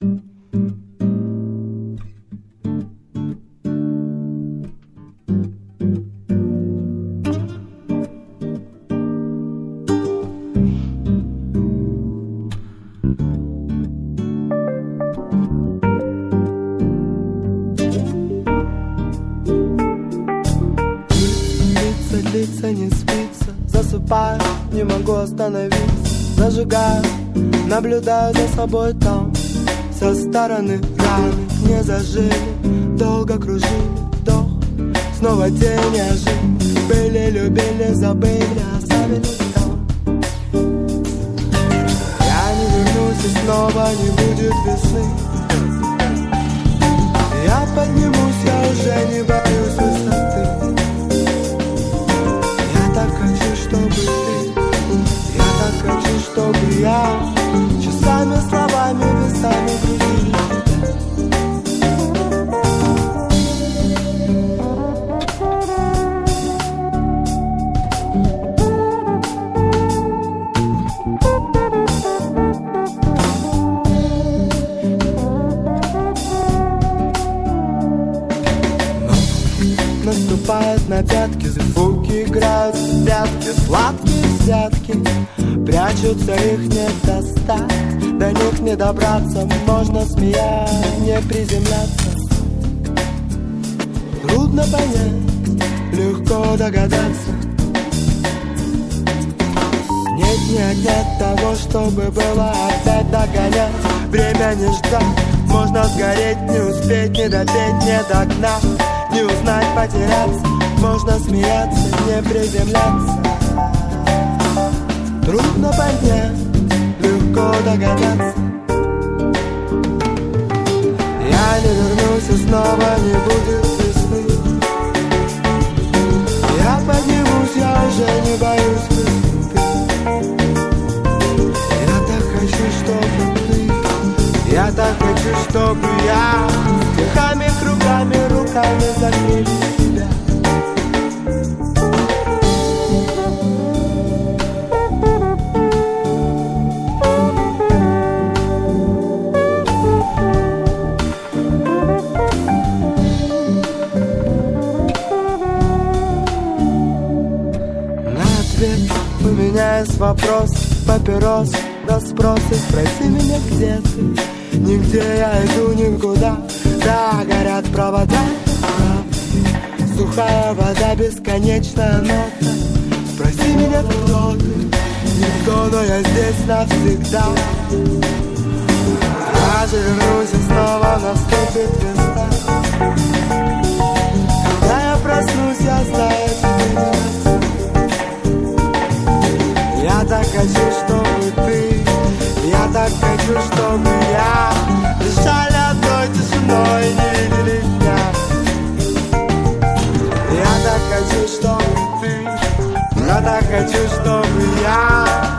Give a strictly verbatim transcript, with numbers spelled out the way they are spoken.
Длится, не спится, засыпаю, не могу остановиться. Зажигаю, наблюдаю за собой там. Со стороны раны не зажили, долго кружили, вдох, снова тени ожили. Были, любили, забыли, оставили там. Я не вернусь и снова не будет весны. Я поднимусь, я уже не боюсь высоты. Чтобы ты, я так хочу, чтобы я часами, словами, весами грузили Но наступает на пятки, звуки играют в прятки, сладкие взятки, прячутся, их не достать, до них не добраться, можно смеясь, не приземляться. Трудно понять, легко догадаться. Нет, не отнять того, чтобы было опять догонять. Время не ждать, можно сгореть, не успеть, не допеть, не догнать, не узнать, потеряться. Можно смеяться, не приземляться. Трудно понять, легко догадаться. Я не вернусь и снова не будет весны. Я поднимусь, я уже не боюсь высоты. Я так хочу, чтобы ты, я так хочу, чтобы я стихами, кругами, руками закрыли тебя. Поменяясь вопрос, папирос, расспросы, спроси меня, где ты. Нигде я иду, никуда, да, горят провода, правда. Сухая вода, бесконечная нота. Спроси меня, кто ты. Никто, но я здесь навсегда. Я же вернусь и снова наступит весна. Когда я проснусь, я знаю, что я так хочу, чтобы ты, я так хочу, чтобы я дышали одной тишиной, не видели дня. Я так хочу, чтобы ты, я так хочу, чтобы я